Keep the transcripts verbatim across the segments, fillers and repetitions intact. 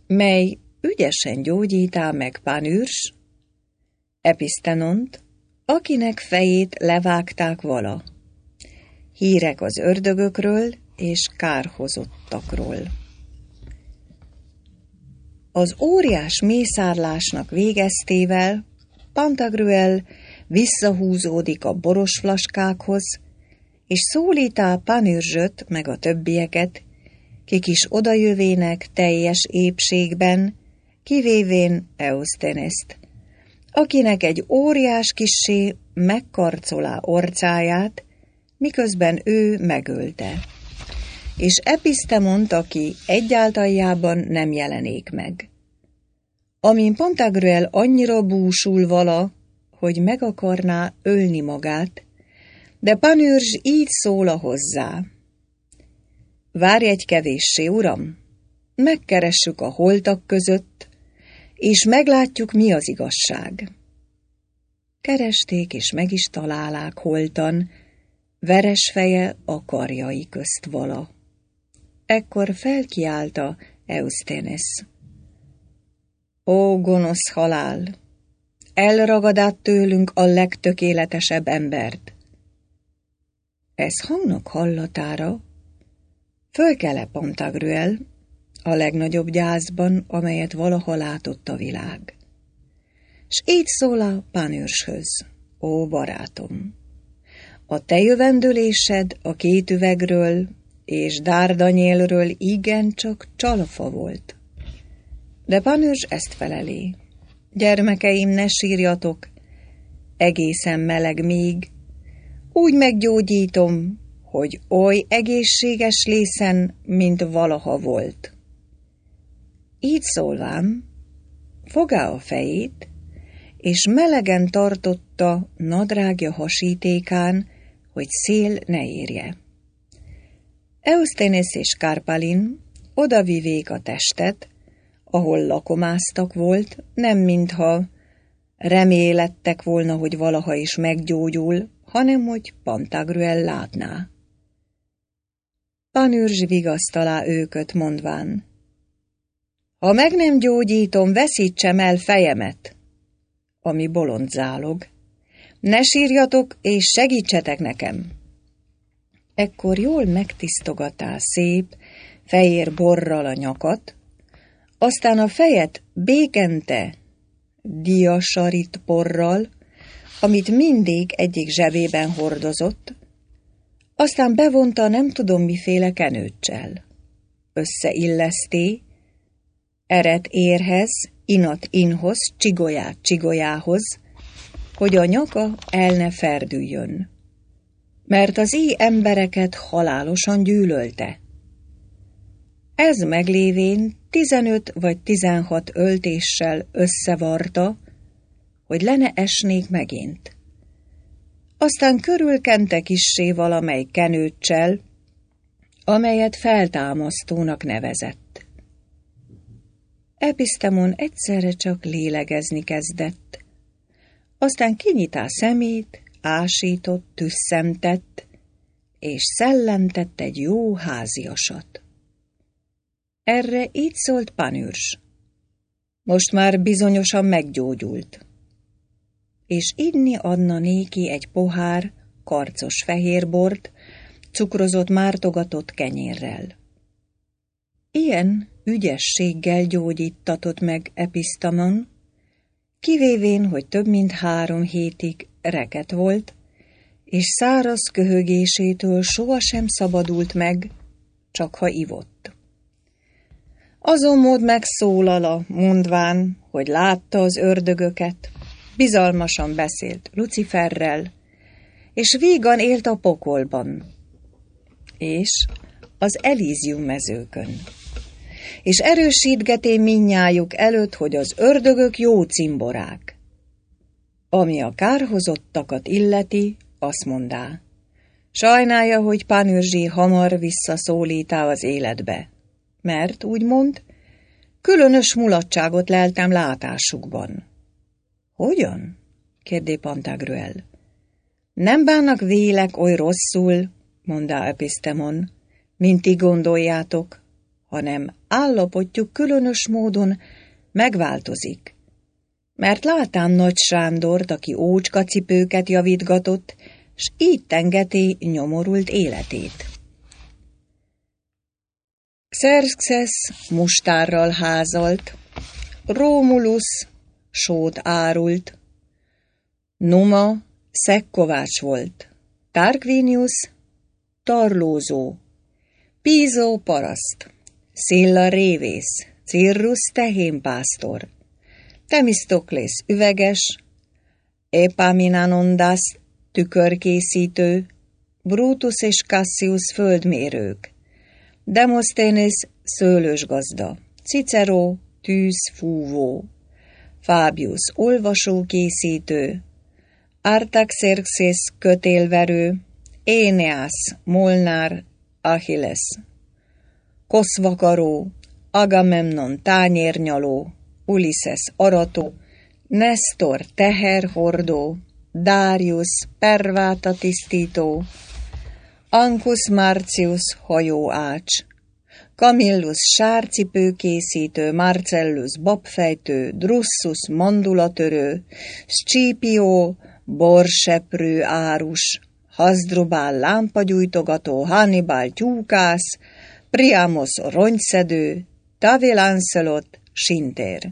mely ügyesen gyógyítá meg Panürs, Episztenont, akinek fejét levágták vala. Hírek az ördögökről és kárhozottakról. Az óriás mészárlásnak végeztével Pantagruel visszahúzódik a boros flaskákhoz, és szólítá Panürzsöt meg a többieket, kik is odajövének teljes épségben, kivévén Euszeneszt, akinek egy óriás kissé megkarcolá orcáját, miközben ő megölte, és Episztemont, aki egyáltaljában nem jelenék meg. Amin Pantagruel annyira búsul vala, hogy meg akarná ölni magát, de Panürzs így szóla hozzá. Várj egy kevéssé, uram, megkeressük a holtak között, és meglátjuk, mi az igazság. Keresték, és meg is találák holtan, veres feje a karjai közt vala. Ekkor felkiálta Euszenesz. Ó, gonosz halál! Elragad át tőlünk a legtökéletesebb embert. Ez hangnak hallatára fölkele Pantagruel a legnagyobb gyászban, amelyet valaha látott a világ. S így szól a Panürshöz: ó, barátom! A te jövendőlésed a két üvegről és Dárdanyélről igencsak csalfa volt. De Panürzs ezt feleli: gyermekeim, ne sírjatok, egészen meleg még, úgy meggyógyítom, hogy oly egészséges lészen, mint valaha volt. Így szólván, fogá a fejét, és melegen tartotta nadrágja hasítékán, hogy szél ne érje. Euszenesz és Kárpálin odavivék a testet, ahol lakomáztak volt, nem mintha remélettek volna, hogy valaha is meggyógyul, hanem hogy Pantagruel látná. Panürzs vigasztalá őköt, mondván: ha meg nem gyógyítom, veszítsem el fejemet, ami bolond zálog. Ne sírjatok, és segítsetek nekem. Ekkor jól megtisztogatá szép, fehér borral a nyakat, aztán a fejet békente diasarit porral, amit mindig egyik zsebében hordozott, aztán bevonta nem tudom miféle kenőccsel. Összeilleszté, eret érhez, inat inhoz, csigolyát csigolyához, hogy a nyaka el ne ferdüljön, mert az így embereket halálosan gyűlölte. Ez meglévén tizenöt vagy tizenhat öltéssel összevarta, hogy le ne esnék megint. Aztán körülkente kissé valamely kenőccsel, amelyet feltámasztónak nevezett. Episztemon egyszerre csak lélegezni kezdett, aztán kinyitá szemét, ásított, tüsszentett, és szellentett egy jó háziasat. Erre így szólt Panürzs: most már bizonyosan meggyógyult, és inni adna néki egy pohár karcos fehérbort, cukrozott mártogatott kenyérrel. Ilyen ügyességgel gyógyítatott meg Episztemon, kivévén, hogy több mint három hétig reket volt, és száraz köhögésétől sohasem szabadult meg, csak ha ivott. Azon mód megszólala, mondván, hogy látta az ördögöket, bizalmasan beszélt Luciferrel, és vígan élt a pokolban, és az Elízium mezőkön. És erősítgeté mindnyájuk előtt, hogy az ördögök jó cimborák. Ami a kárhozottakat illeti, azt mondá: sajnálja, hogy Panürzsi hamar visszaszólítá az életbe, mert, úgymond, különös mulatságot leltem látásukban. Hogyan? kérdé Pantagruel. Nem bánnak vélek oly rosszul, mondá Episztemon, mint ti gondoljátok, hanem állapotjuk különös módon megváltozik. Mert látám Nagy Sándort, aki ócskacipőket javítgatott, s így tengeti nyomorult életét. Xerxes mustárral házalt, Rómulusz sót árult, Numa szekkovács volt, Tarquinius tarlózó, Piso paraszt, Szilla révész, Cirrus tehénpásztor, Themistoklész üveges, Epaminondas tükörkészítő, Brutus és Cassius földmérők, Demosthenes szőlősgazda, Cicero tűzfúvó, Fabius olvasókészítő, Artaxerxes kötélverő, Éneas molnár, Achilles koszvakaró, Agamemnon tányérnyaló, Ulisses arató, Nestor teherhordó, Darius perváta tisztító, Ancus Marcius hajóács, Camillus sárcipőkészítő, Marcellus babfejtő, Drussus mandulatörő, Scipio borseprő árus, Hasdrubal lámpagyújtogató, Hannibal tyúkász, Priamos rongyszedő, Tavi Lancelot sintér.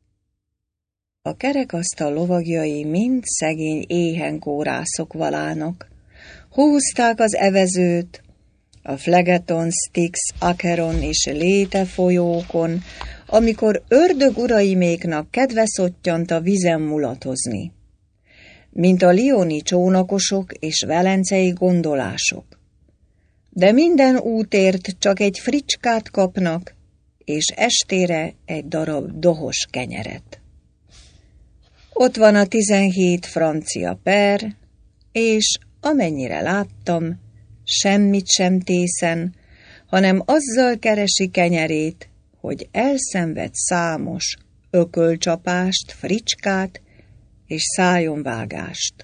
A kerekasztal lovagjai mind szegény éhen kórászok valának. Húzták az evezőt, a Phlegeton, Styx, Acheron és Léte folyókon, amikor ördög uraiméknak kedve szottyant a vizen mulatozni. Mint a lioni csónakosok és velencei gondolások. De minden útért csak egy fricskát kapnak, és estére egy darab dohos kenyeret. Ott van a tizenhét francia per, és amennyire láttam, semmit sem tészen, hanem azzal keresi kenyerét, hogy elszenved számos ökölcsapást, fricskát és szájonvágást.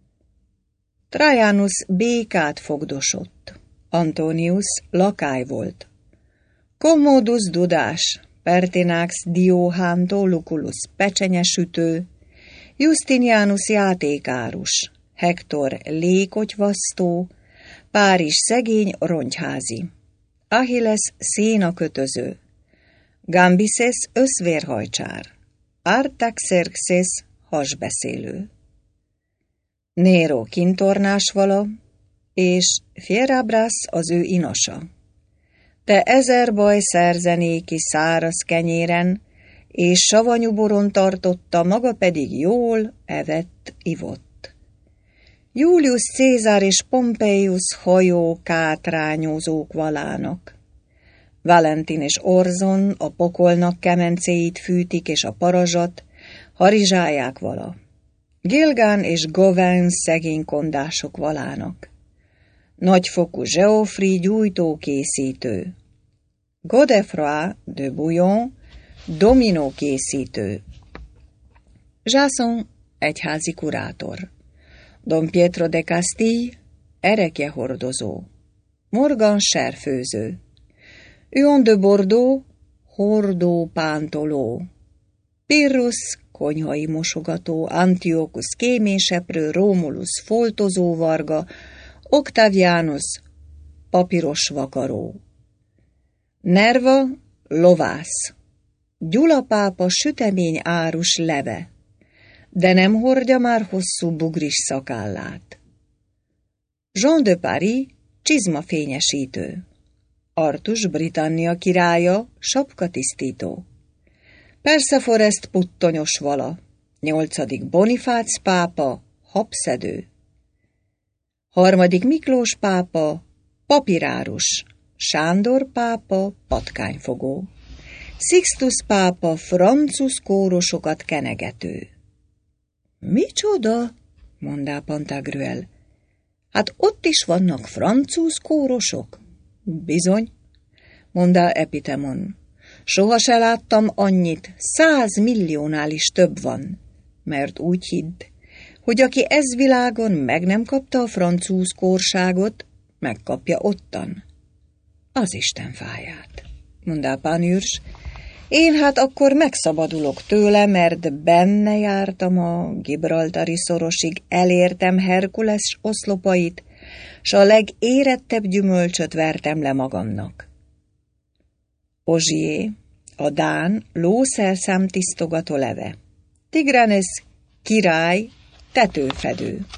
Trajanus békát fogdosott, Antonius lakály volt, Commodus dudás, Pertinax dióhántó, Lucullus pecsenyesütő, Justinianus játékárus, Hektor lékotyvasztó, Párizs szegény rongyházi, Achilles szénakötöző, Gambises összvérhajcsár, Artaxerxes hasbeszélő, Nero kintornás vala, és Fierabras az ő inasa. Te ezer baj szerzenéki száraz kenyéren, és savanyú boron tartotta, maga pedig jól evett, ivott. Julius Cézár és Pompeius hajó kátrányozók valának. Valentin és Orzon a pokolnak kemencéit fűtik, és a parazsat harizsálják vala. Gilgán és Gawain szegénykondások valának. Nagyfokú Geoffrey gyújtókészítő, Godefroy de Bouillon dominókészítő, Jason egyházi kurátor, Don Pietro de Castille erekjehordozó, Morgan serfőző, Huon de Bordeaux hordó pántoló, Pyrrhus konyhai mosogató, Antiochus kéményseprő, Romulus foltozóvarga, Octavianus papíros vakaró, Nerva lovász, Gyula pápa sütemény árus leve, de nem hordja már hosszú bugris szakállát. Jean de Paris csizmafényesítő, Artus Britannia királya sapkatisztító, Perseforest puttonyos vala, nyolcadik Bonifác pápa habszedő, harmadik Miklós pápa papírárus, Sándor pápa patkányfogó, Sixtus pápa francus kórosokat kenegető. Micsoda? Mondá Pantagruel. Hát ott is vannak francúz kórosok? Bizony, mondá Epitemon. Soha se láttam annyit, száz milliónál is több van, mert úgy hidd, hogy aki ez világon meg nem kapta a francúz kórságot, megkapja ottan az Isten fáját. mondta Panurge. Én hát akkor megszabadulok tőle, mert benne jártam a Gibraltari szorosig, elértem Herkules oszlopait, s a legérettebb gyümölcsöt vertem le magamnak. Ogier, a dán lószerszám tisztogató leve. Tigranes király tetőfedő.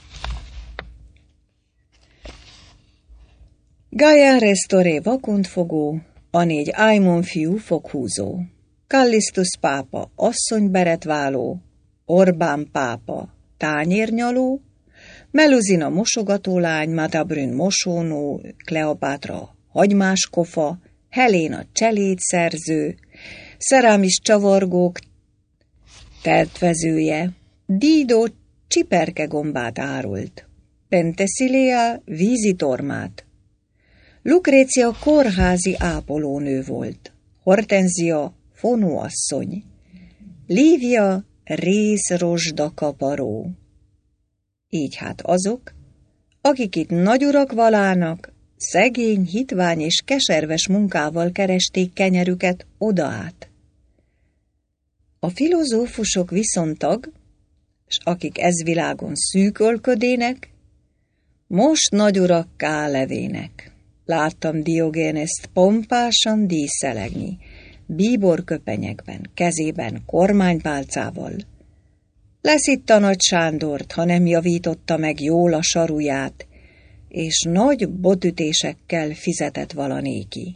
Gaia Restore vakondfogó, a négy Aimon fiú foghúzó, Kallisztus pápa asszonyberetváló, Orbán pápa tányérnyaló, Meluzina mosogatólány, Matabrün mosónó, Kleopátra hagymás kofa, Heléna cselédszerző, Szeramis csavargók teltvezője, Dido csiperkegombát árult, Penthesilea vízitormát, Lukrécia kórházi ápolónő volt, Hortenzia fonóasszony, Lívia rézrozsda kaparó. Így hát azok, akik itt nagyurak valának, szegény, hitvány és keserves munkával keresték kenyerüket odaát. A filozófusok viszontag, s akik ez világon szűkölködének, most nagyurakká levének. Láttam Diogéneszt pompásan díszelegni, bíborköpenyekben, kezében kormánypálcával. Lesz itt a nagy Sándort, ha nem javította meg jól a saruját, és nagy botütésekkel fizetett valanéki.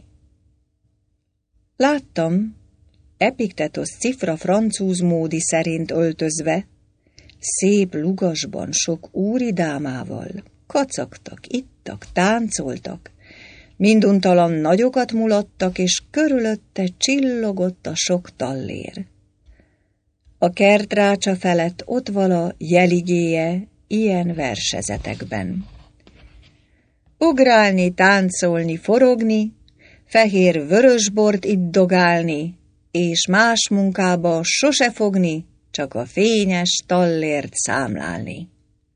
Láttam Epiktetos cifra francúz módi szerint öltözve, szép lugasban sok úri dámával, kacagtak, ittak, táncoltak, minduntalan nagyokat mulattak, és körülötte csillogott a sok tallér. A kertrácsa felett ott vala jeligéje ilyen versezetekben. Ugrálni, táncolni, forogni, fehér vörösbort iddogálni, és más munkába sose fogni, csak a fényes tallért számlálni.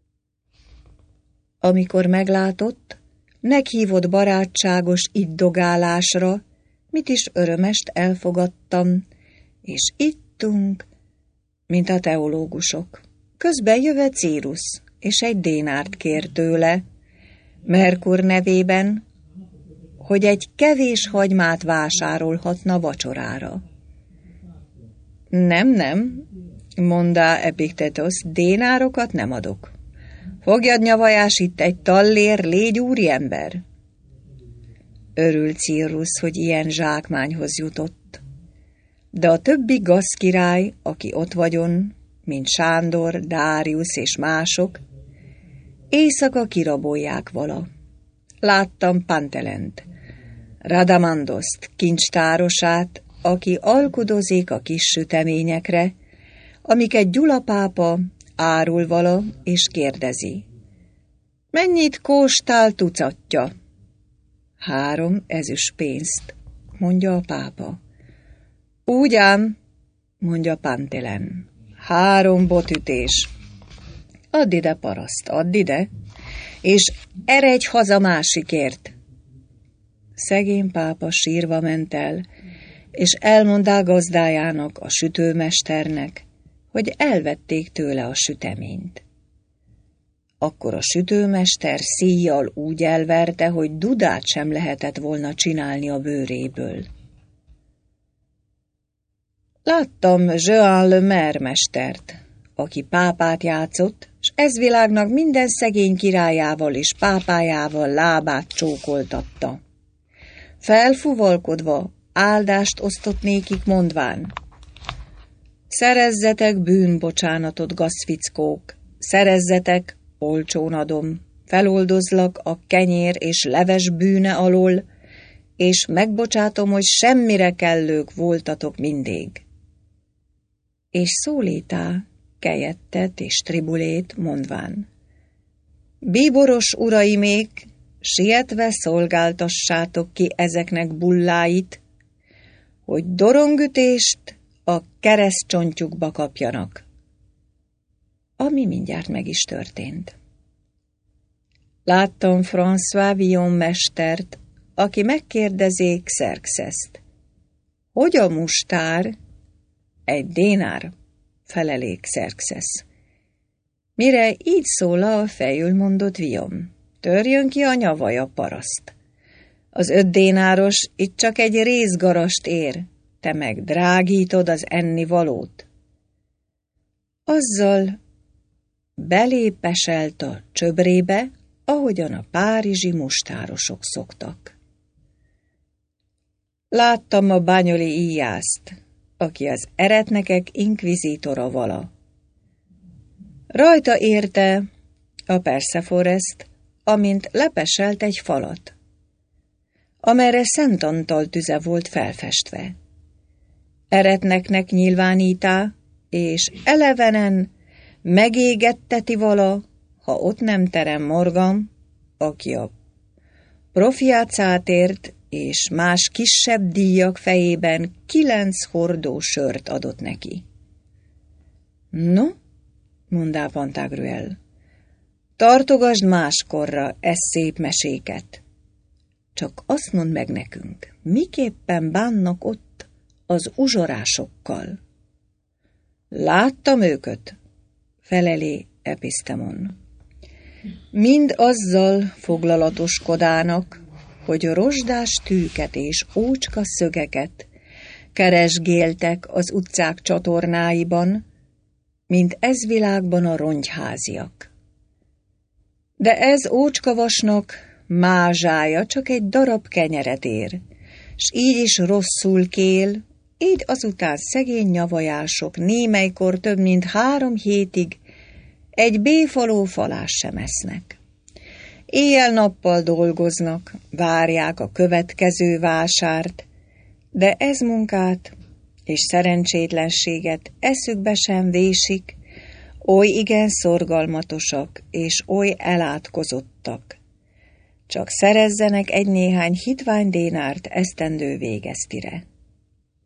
Amikor meglátott, meghívott barátságos iddogálásra, mit is örömest elfogadtam, és ittunk, mint a teológusok. Közben jöve Círus, és egy dénárt kér tőle, Merkur nevében, hogy egy kevés hagymát vásárolhatna vacsorára. Nem, nem, mondta Epiktetos, dénárokat nem adok. Fogjad, nyavajás, itt egy tallér, légy úriember. Örült Círus, hogy ilyen zsákmányhoz jutott. De a többi gazkirály, aki ott vagyon, mint Sándor, Dárius és mások, éjszaka kirabolják vala. Láttam Pantelent, Radamandoszt, kincstárosát, aki alkudozik a kis süteményekre, amiket Gyula pápa árul vala, és kérdezi. Mennyit kóstál tucatja? Három ezüst pénzt, mondja a pápa. Úgy ám, mondja Pantelen. Három botütés. Add ide, paraszt, add ide, és eredj haza másikért. Szegény pápa sírva ment el, és elmondá gazdájának, a sütőmesternek, hogy elvették tőle a süteményt. Akkor a sütőmester szíjjal úgy elverte, hogy dudát sem lehetett volna csinálni a bőréből. Láttam Jean Le Maire mestert, aki pápát játszott, s ez világnak minden szegény királyával és pápájával lábát csókoltatta. Felfuvalkodva áldást osztott nékik mondván. Szerezzetek bűnbocsánatot, gazfickók, szerezzetek, olcsón adom, feloldozlak a kenyér és leves bűne alól, és megbocsátom, hogy semmire kellők voltatok mindig. És szólítá Kelyettet és Tribulét mondván. Bíboros uraimék, sietve szolgáltassátok ki ezeknek bulláit, hogy dorongütést a keresztcsontjukba kapjanak. Ami mindjárt meg is történt. Láttam François Villon mestert, aki megkérdezé Xerxeszt. hogy a mustár? Egy dénár, felelék Xerxes. Mire így szólal, fejül mondott Viom. Törjön ki a nyavaja, paraszt. Az öt dénáros itt csak egy részgarast ér, te meg drágítod az ennivalót. Azzal belépeselt a csöbrébe, ahogyan a párizsi mustárosok szoktak. Láttam a bányoli íjászt, aki az eretnekek inkvizítora vala. Rajta érte a Perszeforeszt, amint lepeselt egy falat, amerre Szent Antal tüze volt felfestve. Eretneknek nyilvánítá, és elevenen megégetteti vala, ha ott nem terem Morgan, aki a profiácátért és más kisebb díjak fejében kilenc hordó sört adott neki. No, mondá Pantagruel, tartogasd máskorra ez szép meséket. Csak azt mondd meg nekünk, miképpen bánnak ott az uzsorásokkal. Láttam őköt, felelé Episztemon. Mind azzal foglalatoskodának, hogy rozsdás tűket és ócska szögeket keresgéltek az utcák csatornáiban, mint ez világban a rongyháziak. De ez ócskavasnak mázsája csak egy darab kenyeret ér, s így is rosszul kél, így azután szegény nyavajások némelykor több mint három hétig egy béfaló falás sem esznek. Éjjel-nappal dolgoznak, várják a következő vásárt, de ez munkát és szerencsétlenséget eszükbe sem vésik, oly igen szorgalmatosak és oly elátkozottak. Csak szerezzenek egy néhány hitvány dénárt esztendő végeztire.